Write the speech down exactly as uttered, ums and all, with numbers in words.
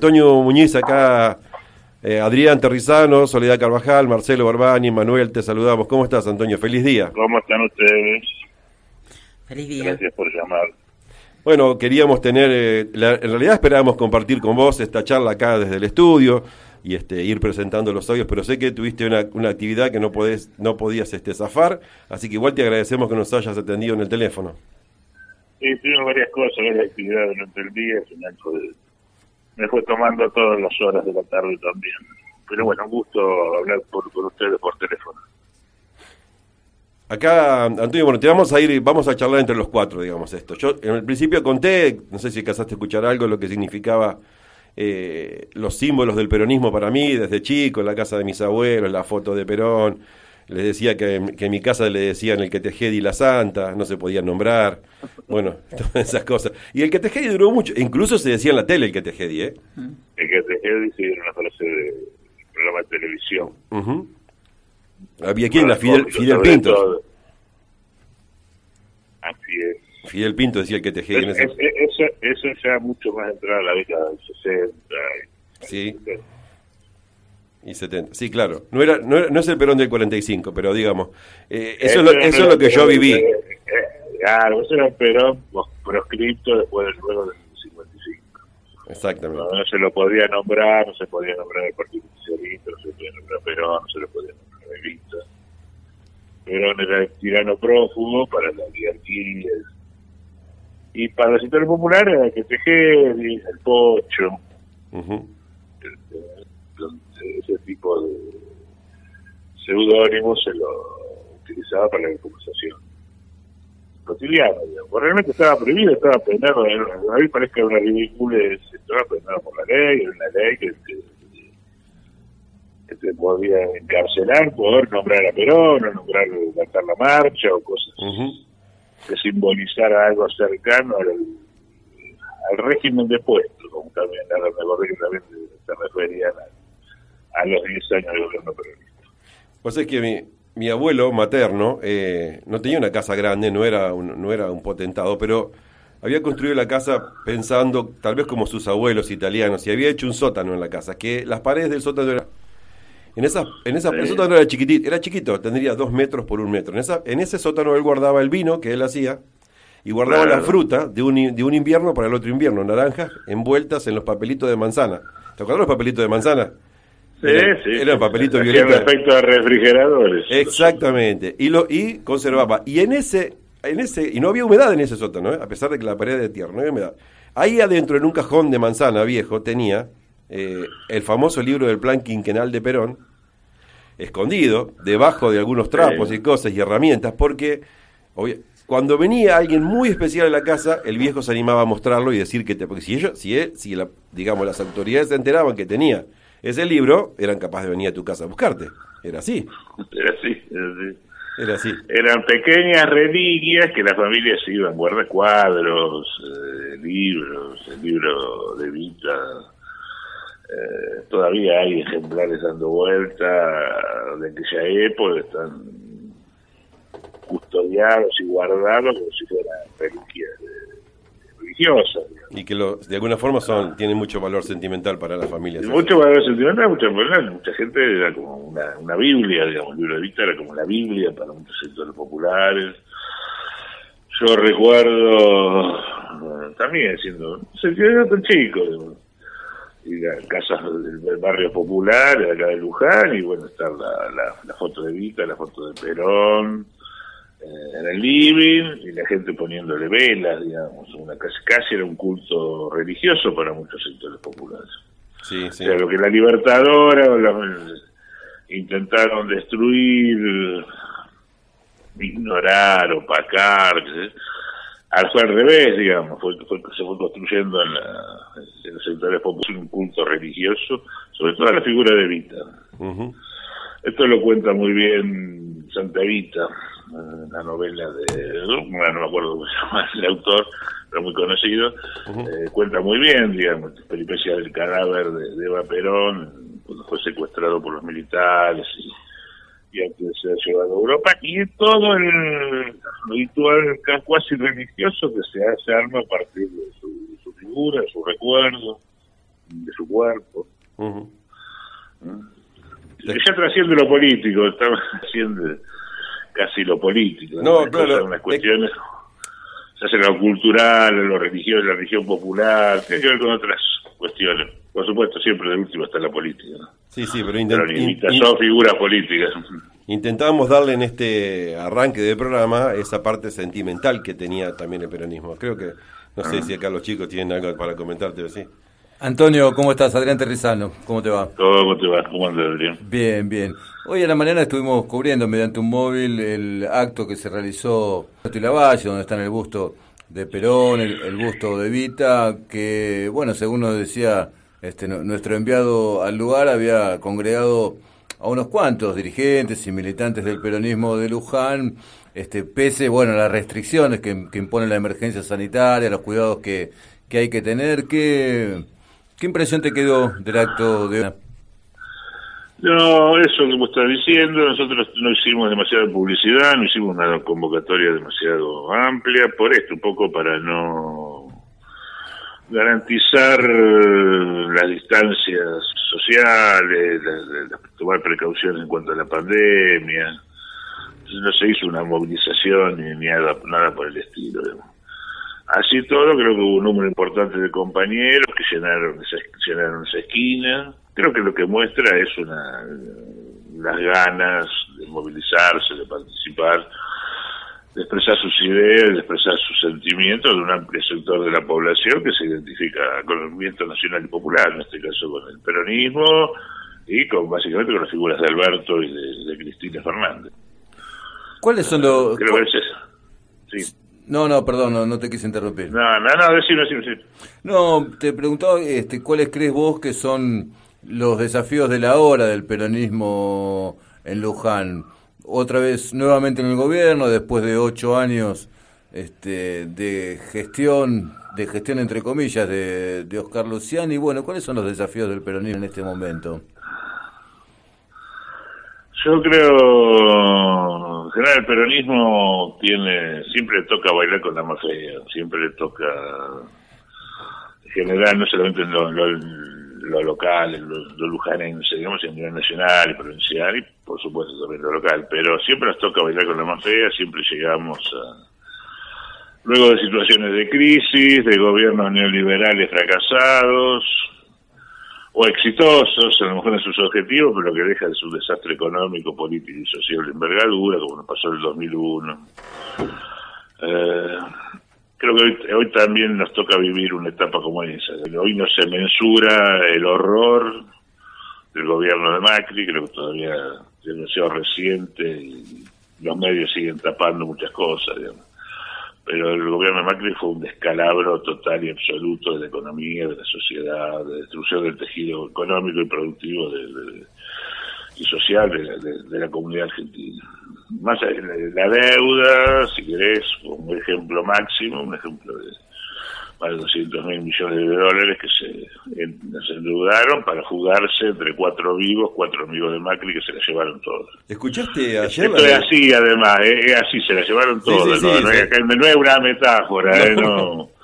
Toño Muñiz acá, eh, Adrián Terrizano, Soledad Carvajal, Marcelo Barbani, Manuel, te saludamos. ¿Cómo estás, Antonio? Feliz día. ¿Cómo están ustedes? Feliz día. Gracias por llamar. Bueno, queríamos tener, eh, la, en realidad esperábamos compartir con vos esta charla acá desde el estudio y este ir presentando los audios, pero sé que tuviste una, una actividad que no podés, no podías este, zafar, así que igual te agradecemos que nos hayas atendido en el teléfono. Sí, tuvimos varias cosas, varias actividades durante el día, al final fue, me fue tomando todas las horas de la tarde también. Pero bueno, un gusto hablar por, con ustedes por teléfono. Acá, Antonio, bueno, te vamos a ir, vamos a charlar entre los cuatro, digamos esto. Yo en el principio conté, no sé si alcanzaste a escuchar algo, lo que significaba eh, los símbolos del peronismo para mí, desde chico, en la casa de mis abuelos, la foto de Perón. Les decía que, que en mi casa le decían el Quetejedi y la Santa, no se podían nombrar, bueno, todas esas cosas. Y el Quetejedi duró mucho, incluso se decía en la tele el Quetejedi, ¿eh? El Quetejedi sí era una frase de programa de televisión. Uh-huh. Había quién, la Fidel, Fidel Pinto. Así es. Fidel Pinto decía el Quetejedi. Es, es, eso, eso ya mucho más entrada a la década del sesenta. Sí. Y setenta. Sí, claro. No era, no era, no es el Perón del cuarenta y cinco, pero digamos, eh, eso, es lo, eso es lo que yo viví. Claro, eso era el Perón proscripto después del luego del cincuenta y cinco. Exactamente. No, no se lo podía nombrar, no se podía nombrar el Partido Socialista, no se podía nombrar Perón, no se lo podía nombrar Evita. Perón era el tirano prófugo para la oligarquía. Y para el sector popular era el Quetejedi, el Pocho. Uh-huh. Ese tipo de seudónimos se lo utilizaba para la conversación cotidiana, digamos. Realmente estaba prohibido, estaba penado, a mí parece una ridiculez, estaba penado por la ley, era una ley que, que, que te podía encarcelar por nombrar a Perón, o nombrar, lanzar la marcha, o cosas uh-huh. que simbolizara algo cercano al, al régimen de puestos, como también, ahora me acordé que también se referían a, a los diez años de gobierno peronista. Pues es que mi, mi abuelo materno eh, no tenía una casa grande, no era, un, no era un potentado, pero había construido la casa pensando, tal vez como sus abuelos italianos, y había hecho un sótano en la casa, que las paredes del sótano eran... En esa, en esa, sí. El sótano era chiquitito, era chiquito, tendría dos metros por un metro. En, esa, en ese sótano él guardaba el vino que él hacía y guardaba claro. la fruta de un, de un invierno para el otro invierno, naranjas envueltas en los papelitos de manzana. ¿Te acuerdas los papelitos de manzana? Sí, eran, sí. Eran papelitos sí, violetas. Respecto a refrigeradores. Exactamente. Y lo y conservaba. Y en ese, en ese y no había humedad en ese sótano, ¿eh? A pesar de que la pared era de tierra, no había humedad. Ahí adentro, en un cajón de manzana viejo, tenía eh, el famoso libro del Plan Quinquenal de Perón, escondido, debajo de algunos trapos sí. y cosas y herramientas, porque obvio, cuando venía alguien muy especial a la casa, el viejo se animaba a mostrarlo y decir que te, porque si ellos, si, él, si la, digamos las autoridades se enteraban que tenía ese libro, eran capaces de venir a tu casa a buscarte. Era así. Era así, era así. Era así. Eran pequeñas reliquias que las familias iban, guardacuadros, eh, libros, el libro de Vita. Eh, todavía hay ejemplares dando vuelta de aquella época, están custodiados y guardados como si fueran reliquias religiosas. Digamos. Y que lo, de alguna forma son tienen mucho valor sentimental para las familias. Mucho valor sentimental, mucha, mucha gente era como una, una Biblia, digamos, el libro de Vita era como la Biblia para muchos sectores populares. Yo recuerdo, bueno, también siendo, no sé, yo era tan chico, digamos, ir a casas del barrio popular, de acá de Luján, y bueno, está la, la, la foto de Vita, la foto de Perón, eh, en el living, y la gente poniéndole velas, digamos, una casi, casi era un culto religioso para muchos sectores populares. Sí, sí. O sea, lo que la Libertadora o la, intentaron destruir, ignorar, opacar, ¿sí? Fue al revés, digamos, fue, fue, se fue construyendo en, la, en los sectores populares un culto religioso, sobre todo la figura de Vita. Uh-huh. Esto lo cuenta muy bien Santa Evita, la novela de, no, no me acuerdo cómo se llama el autor, pero muy conocido, uh-huh. eh, cuenta muy bien, digamos, la peripecia del cadáver de, de Eva Perón, cuando fue secuestrado por los militares y y antes de ser llevado a Europa, y todo el ritual casi religioso que se hace arma a partir de su, su figura, de su recuerdo, de su cuerpo. Uh-huh. ¿Mm? Ya trasciende lo político, está haciendo casi lo político. No, unas claro. Cosas, unas cuestiones, se hace lo cultural, lo religioso, la religión popular, tiene que ver con otras cuestiones. Por supuesto, siempre de último está la política, ¿no? Sí, sí, pero, Pero intent- ni in- son in- figuras políticas. intentábamos darle en este arranque del programa esa parte sentimental que tenía también el peronismo. Creo que, no sé Ah. si acá los chicos tienen algo para comentarte, ¿sí? Antonio, ¿cómo estás? Adrián Terrizano, ¿cómo te va? ¿Cómo te va? ¿Cómo andas, Adrián? Bien, bien. Hoy a la mañana estuvimos cubriendo mediante un móvil el acto que se realizó en Lavalle, donde está el busto de Perón, el, el busto de Evita, que, bueno, según nos decía este nuestro enviado al lugar, había congregado a unos cuantos dirigentes y militantes del peronismo de Luján, este pese, bueno, a las restricciones que, que impone la emergencia sanitaria, los cuidados que, que hay que tener. ¿Qué, qué impresión te quedó del acto de... No, eso que vos estás diciendo, nosotros no hicimos demasiada publicidad, no hicimos una convocatoria demasiado amplia, por esto, un poco para no garantizar las distancias sociales, la, la, tomar precauciones en cuanto a la pandemia. Entonces no se hizo una movilización ni, ni nada, nada por el estilo, digamos. Así todo, creo que hubo un número importante de compañeros que llenaron esa, llenaron esa esquina. Creo que lo que muestra es una las ganas de movilizarse, de participar, de expresar sus ideas, de expresar sus sentimientos de un amplio sector de la población que se identifica con el movimiento nacional y popular, en este caso con el peronismo y con básicamente con las figuras de Alberto y de, de Cristina Fernández. ¿Cuáles son los...? Creo que es eso. Sí. No, no, perdón, no, no te quise interrumpir. No, no, no, decime, decime, decime. No, te preguntaba, este, ¿cuáles crees vos que son los desafíos de la hora del peronismo en Luján? Otra vez, nuevamente en el gobierno, después de ocho años este, de gestión, de gestión entre comillas, de, de Oscar Luciani. Bueno, ¿cuáles son los desafíos del peronismo en este momento? Yo creo, en general, el peronismo tiene, siempre le toca bailar con la más fea, siempre le toca, en general, no solamente en lo, lo, lo local, en lo, lo lujanense, digamos, en nivel nacional y provincial, y por supuesto también lo local, pero siempre nos toca bailar con la más fea, siempre llegamos a, luego de situaciones de crisis, de gobiernos neoliberales fracasados, o exitosos, a lo mejor en sus objetivos, pero lo que deja es un desastre económico, político y social de envergadura, como nos pasó en el dos mil uno. Eh, creo que hoy, hoy también nos toca vivir una etapa como esa. Hoy no se mensura el horror del gobierno de Macri, creo que todavía es demasiado reciente y los medios siguen tapando muchas cosas, digamos. Pero el gobierno de Macri fue un descalabro total y absoluto de la economía, de la sociedad, de destrucción del tejido económico y productivo de, de, y social de, de, de la comunidad argentina. Más allá de la deuda, si querés, un ejemplo máximo, un ejemplo de más de doscientos mil millones de dólares que se, en, se endeudaron para jugarse entre cuatro vivos, cuatro amigos de Macri que se la llevaron todos. ¿Escuchaste ayer? Esto es así, además, ¿eh? Es así, se la llevaron Sí, todos. sí, ¿no? sí, No, sí. es, no es una metáfora, ¿eh? No.